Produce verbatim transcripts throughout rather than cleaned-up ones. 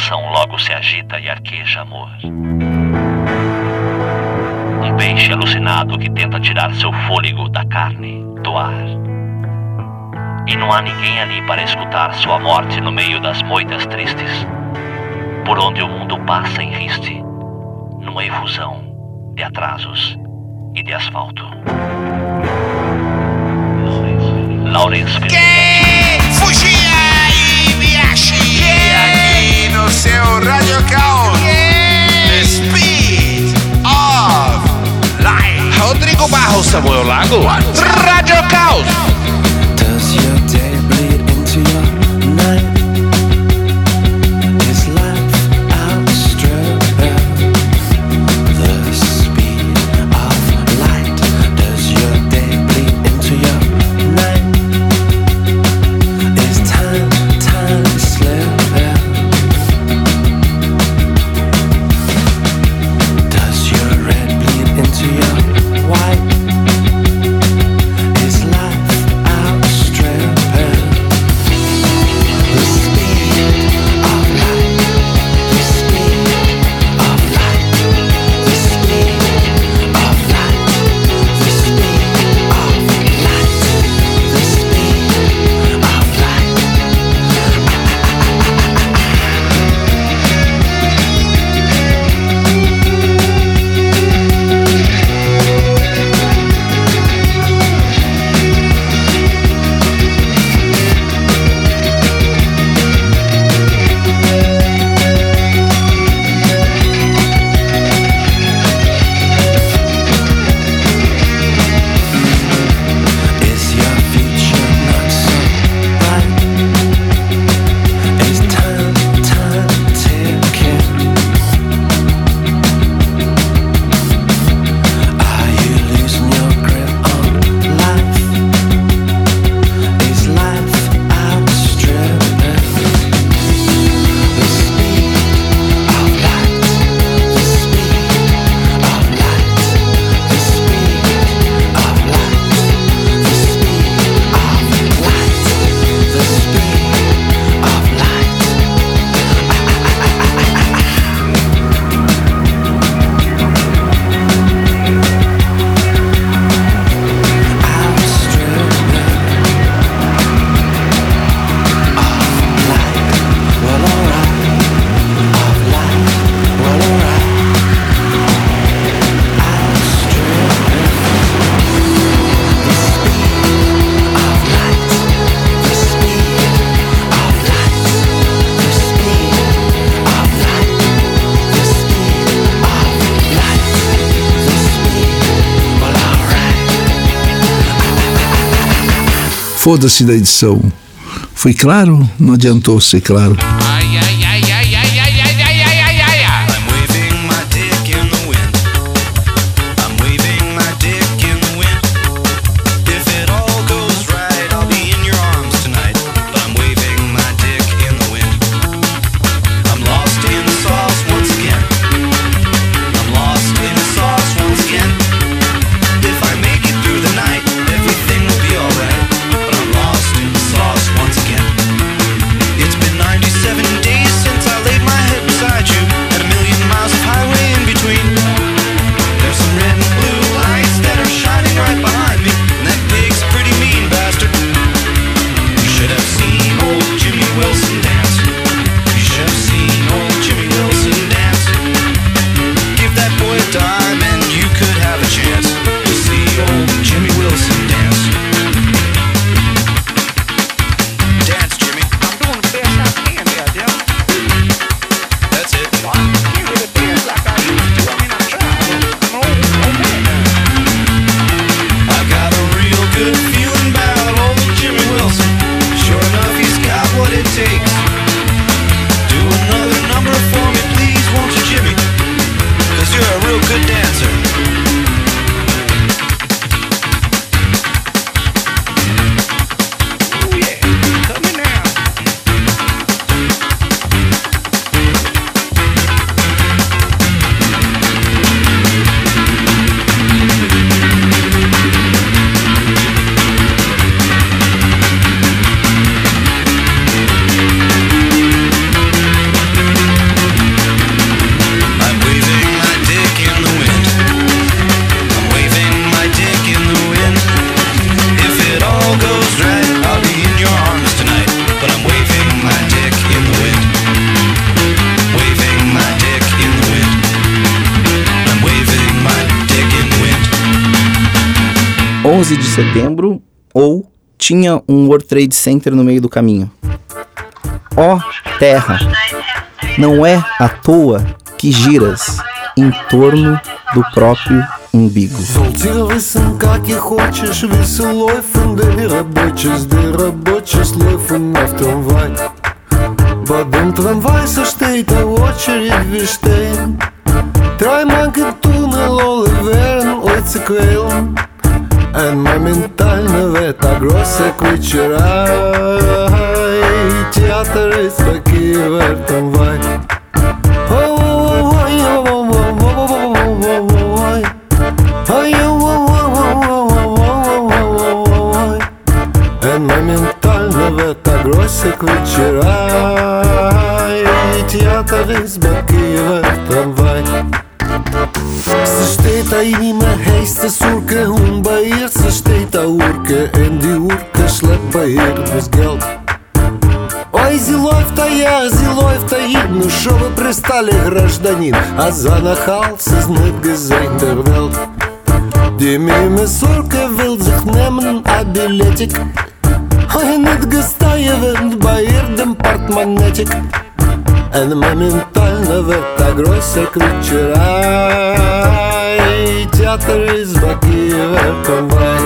coração logo se agita e arqueja amor. Um peixe alucinado que tenta tirar seu fôlego da carne, do ar. E não há ninguém ali para escutar sua morte no meio das moitas tristes, por onde o mundo passa em riste, numa efusão de atrasos e de asfalto. Laurence Felipe. Quem fugia e me achia aqui no seu Radio Caos. The Speed of Light. Rodrigo Barros, Samuel Lago, Radio Caos. Does your day bleed into your night? Is life outstripping the speed of light? Does your day bleed into your night? Is time, time slipping? Does your red bleed into your white? Is life outstripping the speed of light? The speed of light. The speed of light. The speed of light. The speed of light. Is your future not so bright? Is time, time ticking? Are you losing your grip on life? Is life outstripping the speed of light? The speed of light. The speed of light. The speed of light. The speed of light. Outstripping of light. Well, alright. Of light. Well, alright. Outstripping the speed of light. The speed of light. The speed of light. The speed of light. The speed. Well, alright. Foda-se da edição. Foi claro? Não adiantou ser claro. Ai, ai, ai, ai, ai, ai, ai, ai, ai, ai, ai, ai. I'm waving my dick in the wind. I'm waving my dick in the wind. If it all goes right, I'll be in your arms tonight. But I'm waving my dick in the wind. I'm lost in the sauce once again. I'm lost in the sauce once again. If I make it through the night, everything will be alright. But I'm lost in the sauce once again. It's been ninety-seven onze de setembro ou tinha um World Trade Center no meio do caminho. Ó terra, não é à toa que giras em torno do próprio umbigo. Солнце как и хочешь, веселой фунды рабочий, сды рабочий слой фун в трамвай. Badum tramvaj så steht a очередь wie stehen. Drei Mann getunnel alle wären heute quälen. Ein моментально в это große Quitscherei. Theater ist такие в трамвай. Ein моментально в это große Quitscherei. Theater ist такие в трамвай. Ze steht da in immer heißt das Urke und bei ihr ze steht da Urke und die Urke schleppt bei ihr das Geld. Ой, sie läuft da ja, sie läuft da hin, ну шо вы пристали, гражданин, а за нахал sie nicht gesehen der Welt. Die Mime Urke will sich nehmen a Billetик, ой, nicht gesteuert bei ihr dem Portemonnaie. Ein моментально в это große Quitscherei. Theater ist такие в трамвай.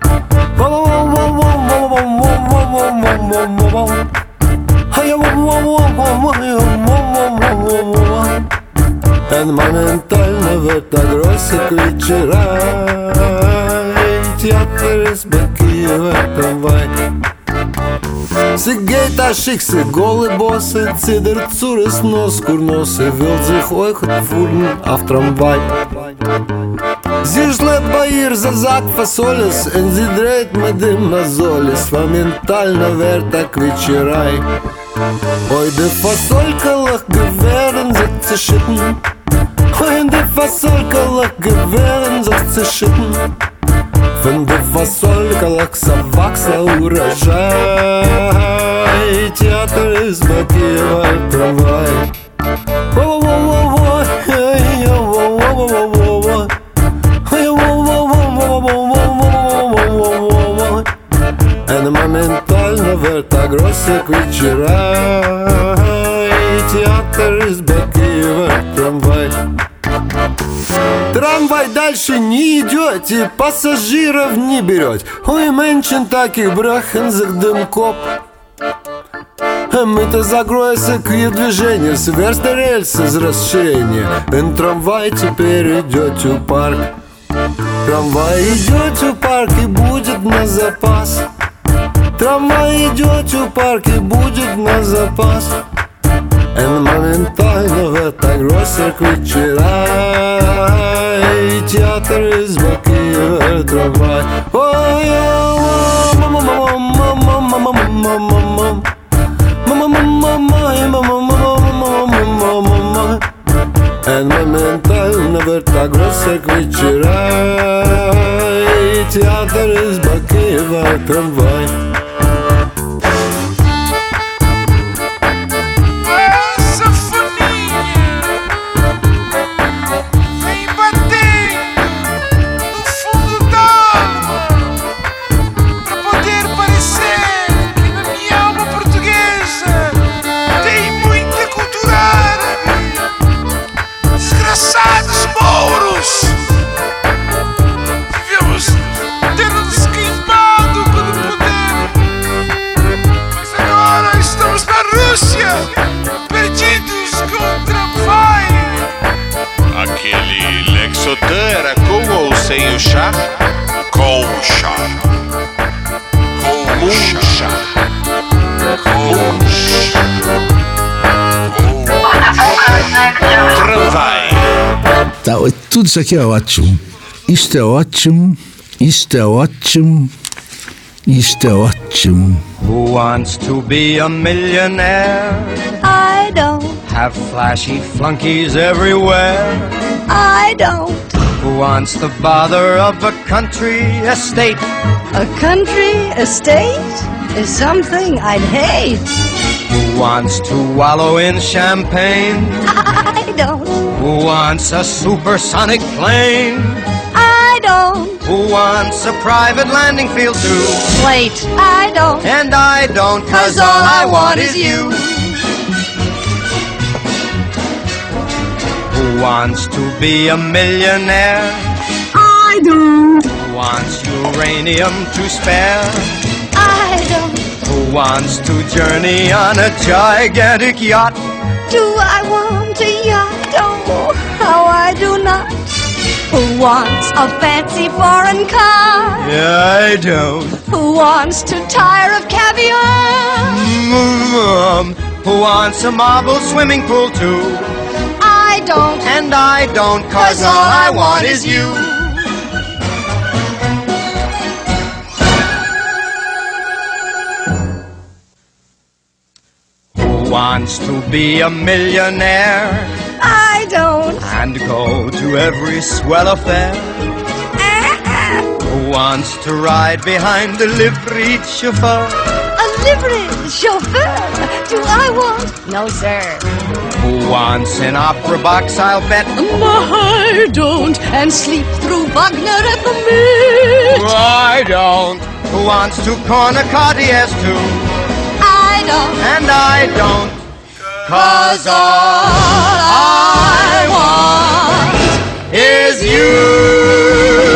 Ein моментально в это große Quitscherei. Theater ist такие в трамвай. Sie geht a schickse gole Bosse, zidert zures Nos, Kurnosse, will sich euch fuhren auf Tramvai. Sie schleppt bei ihr за Sack Fasoles, und sie dreht mit dem Mazoles, моментально в это Quitscherei. Ой, de Fasolkalach gewähren sich zerschitten, oi, de Fasolkalach gewähren sich zerschitten. Wenn der Fasolkalach завакса урожай, театр из Бакиева трамвай. Это моментально в это große Quitscherei. Театр из Бакиева трамвай. Трамвай дальше не идет и пассажиров не берет. Ой, меньшин таких брахензах дымкоп. Мы-то загроется к движению, сверста рельсы с расширения. И трамвай теперь идет у парк. Трамвай идет у парк и будет на запас. Трамвай идет у парк и будет на запас. En моментально в это große Quitscherei. Театр из Бакиева трамвай. Ой, мама, мама, мама, мама, мама, мама, мама, мама, мама. En моментально в это große Quitscherei. Театр из Бакиева трамвай. Aquele Lexotan era com ou sem o chá? Com o chá. Com o chá. Com o chá. Tramvai. Tá, tudo isso aqui é ótimo. Isto é ótimo. Isto é ótimo. Isto é ótimo. Who wants to be a millionaire? I don't. Have flashy flunkies everywhere? I don't. Who wants the bother of a country estate? A country estate is something I'd hate. Who wants to wallow in champagne? I don't. Who wants a supersonic plane? I don't. Who wants a private landing field too? Wait, I don't. And I don't, cause all I want is you. Who wants to be a millionaire? I don't. Who wants uranium to spare? I don't. Who wants to journey on a gigantic yacht? Do I want a yacht? Oh, how I do not. Who wants a fancy foreign car? I don't. Who wants to tire of caviar? Mm, Who wants a marble swimming pool too? I don't. And I don't, cause all I want is you. Who wants to be a millionaire? I don't. And go to every swell affair? Who wants to ride behind the liveried chauffeur? A livery chauffeur? Do I want? No, sir. Who wants an opera box, I'll bet? I don't. And sleep through Wagner at the Met. I don't. Who wants to corner Cartiers too? I don't. And I don't, cause all I want is you.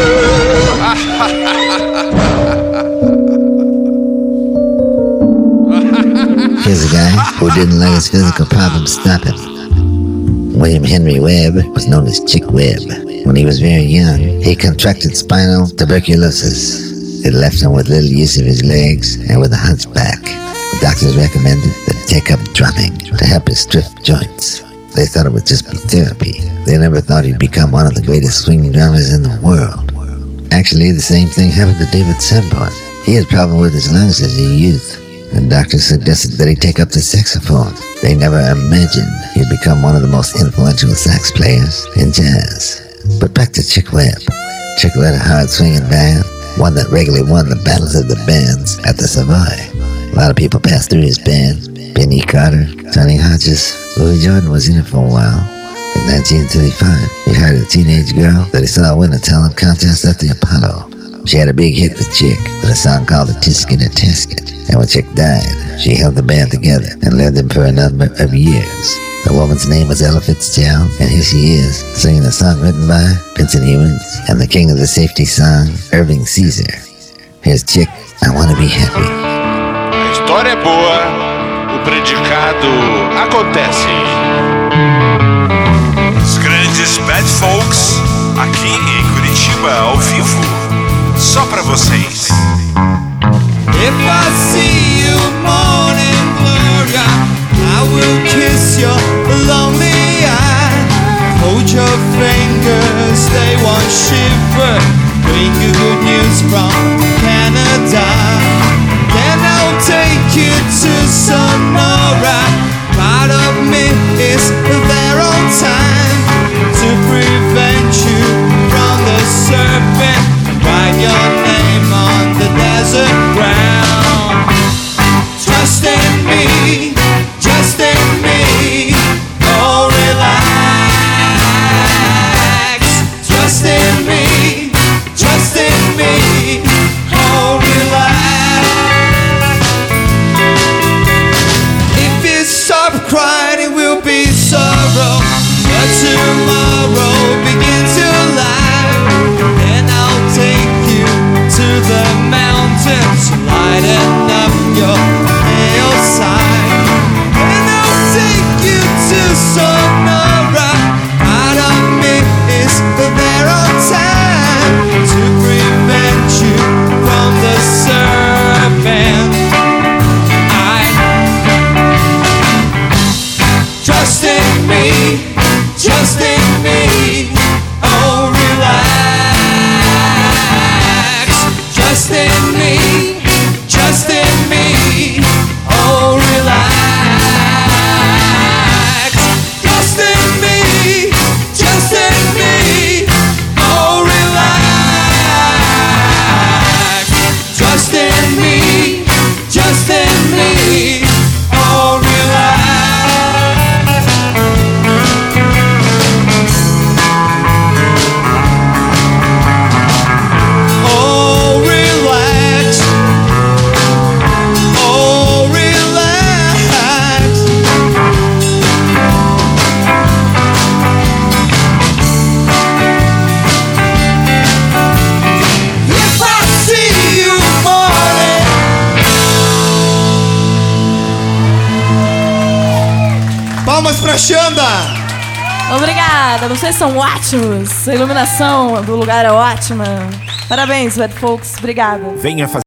Here's a guy who didn't let his physical problems stop him. William Henry Webb was known as Chick Webb. When he was very young, he contracted spinal tuberculosis. It left him with little use of his legs and with a hunchback. The doctors recommended that he take up drumming to help his stiff joints. They thought it would just be therapy. They never thought he'd become one of the greatest swing drummers in the world. Actually, the same thing happened to David Sanborn. He had problems with his lungs as a youth, and doctors suggested that he take up the saxophone. They never imagined he'd become one of the most influential sax players in jazz. But back to Chick Webb. Chick led a hard swinging band, one that regularly won the battles of the bands at the Savoy. A lot of people passed through his band. Benny Carter, Sonny Hodges, Louis Jordan was in it for a while. In nineteen thirty-five, he hired a teenage girl that he saw win a talent contest at the Apollo. She had a big hit with Chick with a song called A Tisket a Tasket. And when Chick died, she held the band together and led them for a number of years. The woman's name was Ella Fitzgerald, and here she is, singing a song written by Vincent Ewens and the king of the safety song, Irving Caesar. Here's Chick, I Wanna Be Happy. A história é boa, o predicado acontece. Os grandes Bad Folks, aqui em Curitiba, ao vivo, só pra vocês. If I see you, morning gloria, I will kiss your lonely eye. Hold your fingers, they won't shiver. Bring you good news from Canada. Then I'll take you to Sonora. Part of me is there on time to prevent you from the serpent. Write your name on the desert ground. Trust in me, just in me. Oh, relax. Trust in me, trust in me. Oh, relax. pra Xanda! Obrigada, vocês são ótimos. A iluminação do lugar é ótima. Parabéns, Wet Folks. Obrigada. Venha fazer